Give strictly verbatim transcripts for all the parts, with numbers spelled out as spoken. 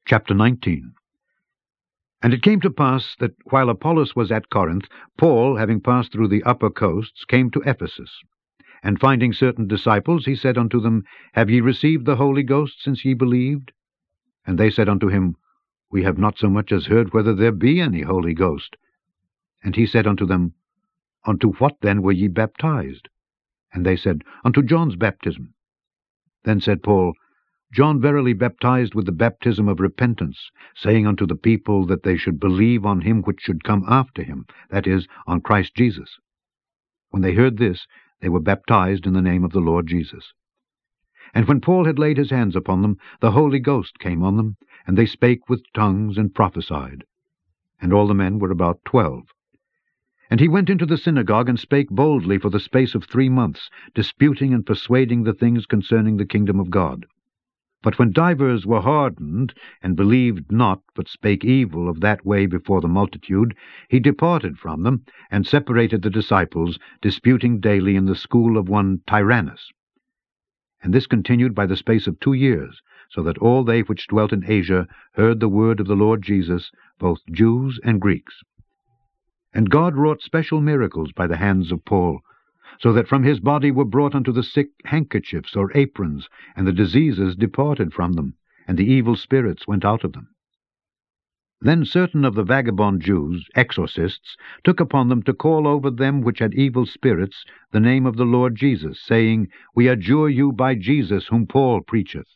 Chapter nineteen. And it came to pass that while Apollos was at Corinth, Paul, having passed through the upper coasts, came to Ephesus. And finding certain disciples, he said unto them, Have ye received the Holy Ghost since ye believed? And they said unto him, We have not so much as heard whether there be any Holy Ghost. And he said unto them, Unto what then were ye baptized? And they said, Unto John's baptism. Then said Paul, John verily baptized with the baptism of repentance, saying unto the people that they should believe on him which should come after him, that is, on Christ Jesus. When they heard this, they were baptized in the name of the Lord Jesus. And when Paul had laid his hands upon them, the Holy Ghost came on them, and they spake with tongues and prophesied. And all the men were about twelve. And he went into the synagogue, and spake boldly for the space of three months, disputing and persuading the things concerning the kingdom of God. But when divers were hardened, and believed not, but spake evil of that way before the multitude, he departed from them, and separated the disciples, disputing daily in the school of one Tyrannus. And this continued by the space of two years, so that all they which dwelt in Asia heard the word of the Lord Jesus, both Jews and Greeks. And God wrought special miracles by the hands of Paul, so that from his body were brought unto the sick handkerchiefs or aprons, and the diseases departed from them, and the evil spirits went out of them. Then certain of the vagabond Jews, exorcists, took upon them to call over them which had evil spirits the name of the Lord Jesus, saying, We adjure you by Jesus whom Paul preacheth.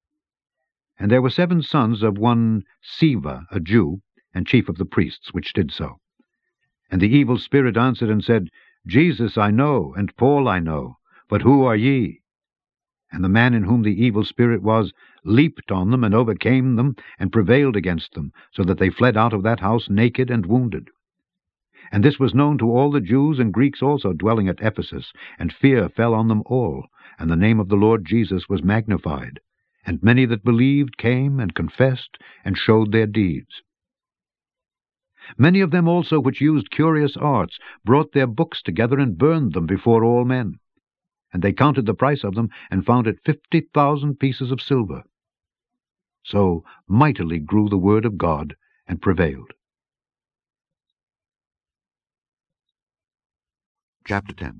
And there were seven sons of one Sceva, a Jew, and chief of the priests, which did so. And the evil spirit answered and said, Jesus I know, and Paul I know, but who are ye? And the man in whom the evil spirit was leaped on them, and overcame them, and prevailed against them, so that they fled out of that house naked and wounded. And this was known to all the Jews and Greeks also dwelling at Ephesus, and fear fell on them all, and the name of the Lord Jesus was magnified. And many that believed came and confessed, and showed their deeds. Many of them also which used curious arts brought their books together and burned them before all men. And they counted the price of them, and found it fifty thousand pieces of silver. So mightily grew the word of God, and prevailed. Chapter ten.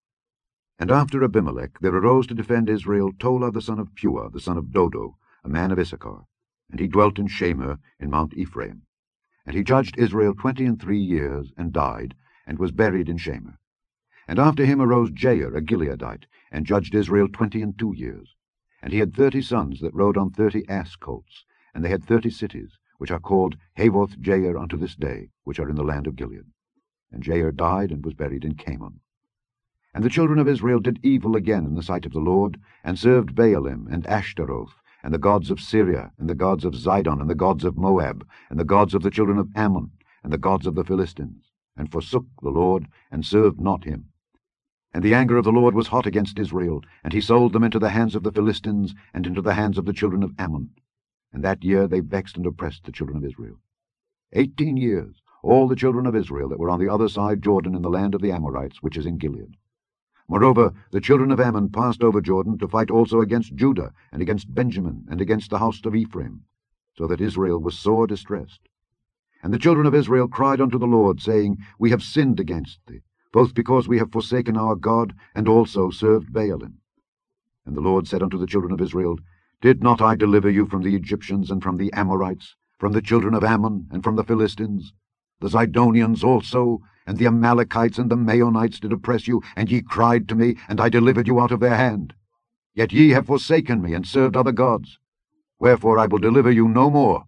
And after Abimelech there arose to defend Israel Tola the son of Pua, the son of Dodo, a man of Issachar, and he dwelt in Shamir in Mount Ephraim. And he judged Israel twenty and three years, and died, and was buried in Shamir. And after him arose Jair, a Gileadite, and judged Israel twenty and two years. And he had thirty sons that rode on thirty ass colts, and they had thirty cities, which are called Havoth Jair unto this day, which are in the land of Gilead. And Jair died, and was buried in Camon. And the children of Israel did evil again in the sight of the Lord, and served Baalim and Ashtaroth, and the gods of Syria, and the gods of Zidon, and the gods of Moab, and the gods of the children of Ammon, and the gods of the Philistines, and forsook the Lord, and served not him. And the anger of the Lord was hot against Israel, and he sold them into the hands of the Philistines, and into the hands of the children of Ammon. And that year they vexed and oppressed the children of Israel. Eighteen years, all the children of Israel that were on the other side Jordan in the land of the Amorites, which is in Gilead. Moreover, the children of Ammon passed over Jordan to fight also against Judah, and against Benjamin, and against the house of Ephraim, so that Israel was sore distressed. And the children of Israel cried unto the Lord, saying, We have sinned against thee, both because we have forsaken our God, and also served Baalim. And the Lord said unto the children of Israel, Did not I deliver you from the Egyptians, and from the Amorites, from the children of Ammon, and from the Philistines? The Zidonians also, and the Amalekites and the Maonites did oppress you, and ye cried to me, and I delivered you out of their hand. Yet ye have forsaken me, and served other gods. Wherefore I will deliver you no more.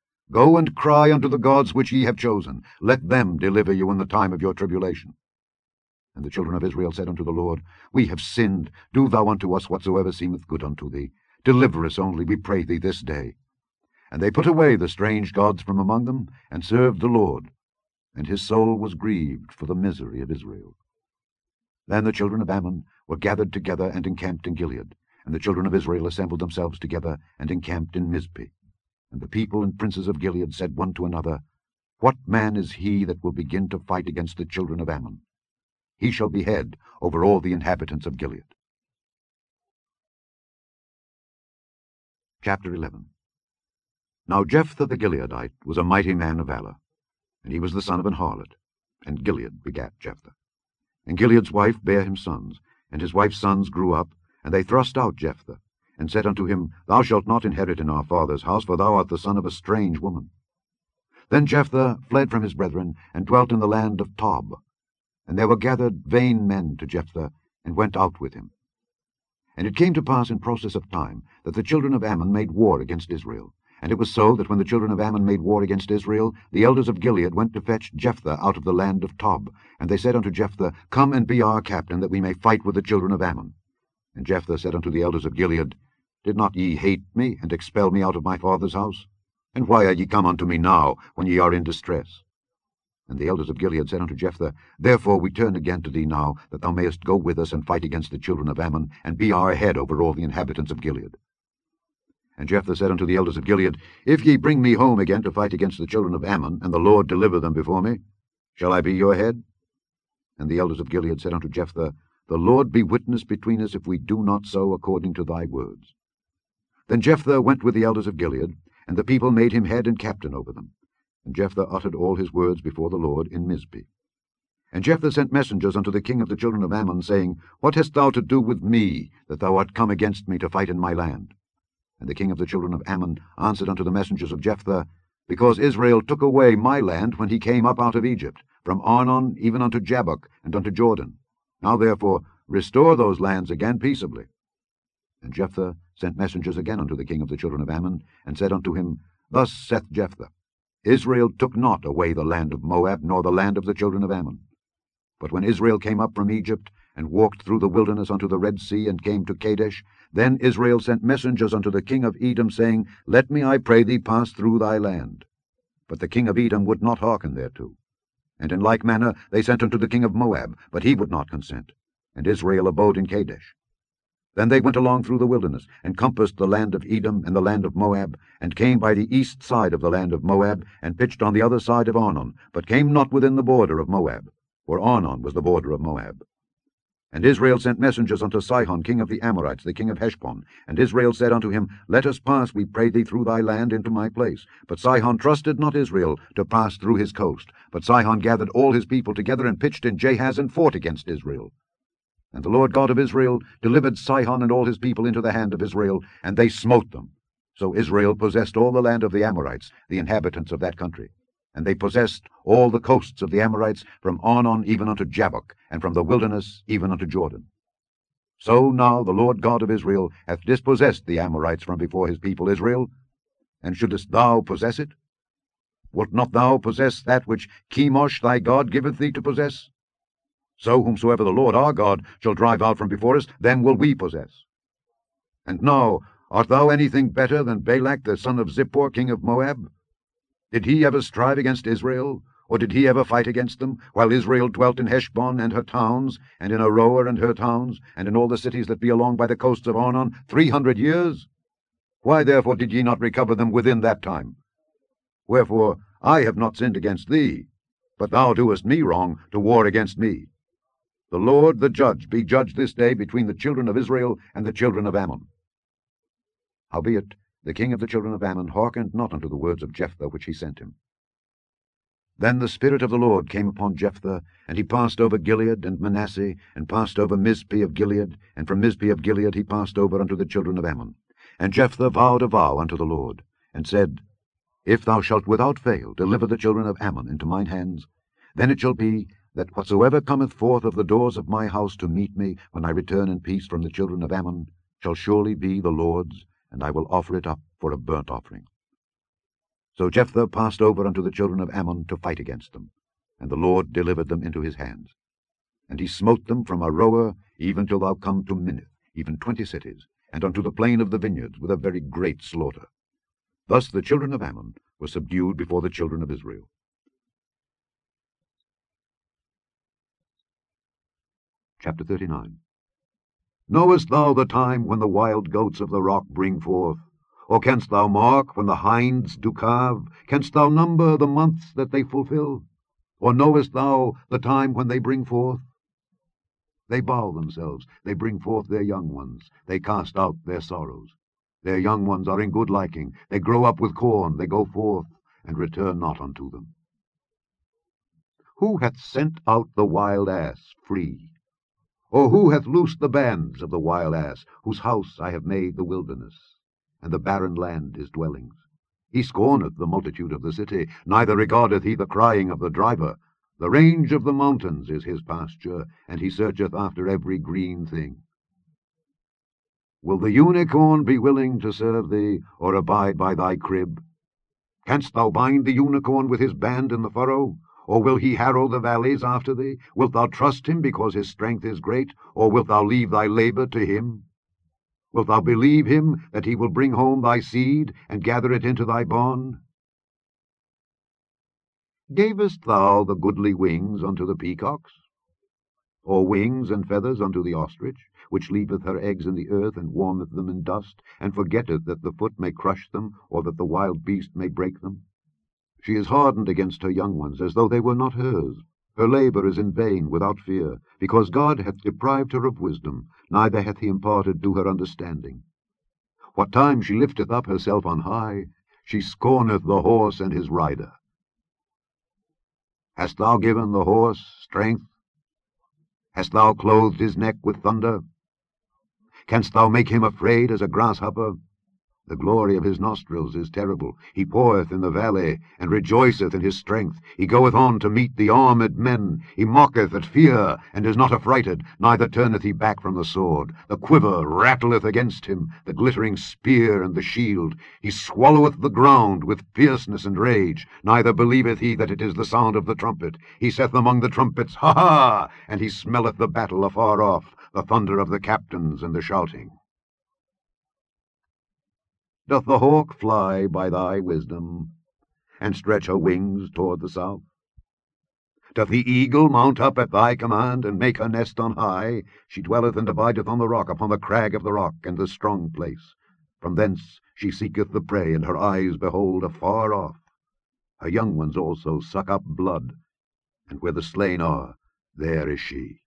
Go and cry unto the gods which ye have chosen. Let them deliver you in the time of your tribulation. And the children of Israel said unto the Lord, We have sinned. Do thou unto us whatsoever seemeth good unto thee. Deliver us only, we pray thee, this day. And they put away the strange gods from among them, and served the Lord. And his soul was grieved for the misery of Israel. Then the children of Ammon were gathered together and encamped in Gilead, and the children of Israel assembled themselves together and encamped in Mizpeh. And the people and princes of Gilead said one to another, What man is he that will begin to fight against the children of Ammon? He shall be head over all the inhabitants of Gilead. Chapter eleven. Now Jephthah the Gileadite was a mighty man of valor, and he was the son of an harlot, and Gilead begat Jephthah. And Gilead's wife bare him sons, and his wife's sons grew up, and they thrust out Jephthah, and said unto him, Thou shalt not inherit in our father's house, for thou art the son of a strange woman. Then Jephthah fled from his brethren, and dwelt in the land of Tob. And there were gathered vain men to Jephthah, and went out with him. And it came to pass in process of time, that the children of Ammon made war against Israel. And it was so, that when the children of Ammon made war against Israel, the elders of Gilead went to fetch Jephthah out of the land of Tob. And they said unto Jephthah, Come and be our captain, that we may fight with the children of Ammon. And Jephthah said unto the elders of Gilead, Did not ye hate me, and expel me out of my father's house? And why are ye come unto me now, when ye are in distress? And the elders of Gilead said unto Jephthah, Therefore we turn again to thee now, that thou mayest go with us and fight against the children of Ammon, and be our head over all the inhabitants of Gilead. And Jephthah said unto the elders of Gilead, If ye bring me home again to fight against the children of Ammon, and the Lord deliver them before me, shall I be your head? And the elders of Gilead said unto Jephthah, The Lord be witness between us, if we do not so according to thy words. Then Jephthah went with the elders of Gilead, and the people made him head and captain over them. And Jephthah uttered all his words before the Lord in Mizpeh. And Jephthah sent messengers unto the king of the children of Ammon, saying, What hast thou to do with me, that thou art come against me to fight in my land? And the king of the children of Ammon answered unto the messengers of Jephthah, Because Israel took away my land when he came up out of Egypt, from Arnon even unto Jabbok, and unto Jordan. Now therefore restore those lands again peaceably. And Jephthah sent messengers again unto the king of the children of Ammon, and said unto him, Thus saith Jephthah, Israel took not away the land of Moab, nor the land of the children of Ammon. But when Israel came up from Egypt, and walked through the wilderness unto the Red Sea, and came to Kadesh, then Israel sent messengers unto the king of Edom, saying, Let me, I pray thee, pass through thy land. But the king of Edom would not hearken thereto. And in like manner they sent unto the king of Moab, but he would not consent. And Israel abode in Kadesh. Then they went along through the wilderness, and compassed the land of Edom and the land of Moab, and came by the east side of the land of Moab, and pitched on the other side of Arnon, but came not within the border of Moab, for Arnon was the border of Moab. And Israel sent messengers unto Sihon king of the Amorites, the king of Heshbon. And Israel said unto him, Let us pass, we pray thee, through thy land into my place. But Sihon trusted not Israel to pass through his coast. But Sihon gathered all his people together, and pitched in Jahaz, and fought against Israel. And the Lord God of Israel delivered Sihon and all his people into the hand of Israel, and they smote them. So Israel possessed all the land of the Amorites, the inhabitants of that country. And they possessed all the coasts of the Amorites, from Arnon even unto Jabbok, and from the wilderness even unto Jordan. So now the Lord God of Israel hath dispossessed the Amorites from before his people Israel. And shouldest thou possess it? Wilt not thou possess that which Chemosh thy God giveth thee to possess? So whomsoever the Lord our God shall drive out from before us, then will we possess. And now, art thou anything better than Balak the son of Zippor, king of Moab? Did he ever strive against Israel, or did he ever fight against them, while Israel dwelt in Heshbon and her towns, and in Aroer and her towns, and in all the cities that be along by the coasts of Arnon, three hundred years? Why therefore did ye not recover them within that time? Wherefore I have not sinned against thee, but thou doest me wrong to war against me. The Lord the judge be judged this day between the children of Israel and the children of Ammon. Howbeit the king of the children of Ammon hearkened not unto the words of Jephthah which he sent him. Then the Spirit of the Lord came upon Jephthah, and he passed over Gilead and Manasseh, and passed over Mizpeh of Gilead, and from Mizpeh of Gilead he passed over unto the children of Ammon. And Jephthah vowed a vow unto the Lord, and said, If thou shalt without fail deliver the children of Ammon into mine hands, then it shall be, that whatsoever cometh forth of the doors of my house to meet me, when I return in peace from the children of Ammon, shall surely be the Lord's, and I will offer it up for a burnt offering. So Jephthah passed over unto the children of Ammon to fight against them, and the Lord delivered them into his hands. And he smote them from Aroer even till thou come to Minnith, even twenty cities, and unto the plain of the vineyards, with a very great slaughter. Thus the children of Ammon were subdued before the children of Israel. Chapter thirty-nine. Knowest thou the time when the wild goats of the rock bring forth? Or canst thou mark when the hinds do calve? Canst thou number the months that they fulfill? Or knowest thou the time when they bring forth? They bow themselves, they bring forth their young ones, they cast out their sorrows. Their young ones are in good liking. They grow up with corn, they go forth, and return not unto them. Who hath sent out the wild ass free? Or who hath loosed the bands of the wild ass, whose house I have made the wilderness, and the barren land his dwellings? He scorneth the multitude of the city, neither regardeth he the crying of the driver. The range of the mountains is his pasture, and he searcheth after every green thing. Will the unicorn be willing to serve thee, or abide by thy crib? Canst thou bind the unicorn with his band in the furrow? Or will he harrow the valleys after thee? Wilt thou trust him because his strength is great? Or wilt thou leave thy labour to him? Wilt thou believe him that he will bring home thy seed, and gather it into thy barn? Gavest thou the goodly wings unto the peacocks? Or wings and feathers unto the ostrich, which leaveth her eggs in the earth, and warmeth them in dust, and forgetteth that the foot may crush them, or that the wild beast may break them? She is hardened against her young ones, as though they were not hers. Her labour is in vain, without fear, because God hath deprived her of wisdom, neither hath he imparted to her understanding. What time she lifteth up herself on high, she scorneth the horse and his rider. Hast thou given the horse strength? Hast thou clothed his neck with thunder? Canst thou make him afraid as a grasshopper? The glory of his nostrils is terrible. He poureth in the valley, and rejoiceth in his strength. He goeth on to meet the armed men. He mocketh at fear, and is not affrighted, neither turneth he back from the sword. The quiver rattleth against him, the glittering spear and the shield. He swalloweth the ground with fierceness and rage, neither believeth he that it is the sound of the trumpet. He saith among the trumpets, Ha ha! And he smelleth the battle afar off, the thunder of the captains and the shouting. Doth the hawk fly by thy wisdom, and stretch her wings toward the south? Doth the eagle mount up at thy command, and make her nest on high? She dwelleth and abideth on the rock, upon the crag of the rock, and the strong place. From thence she seeketh the prey, and her eyes behold afar off. Her young ones also suck up blood, and where the slain are, there is she.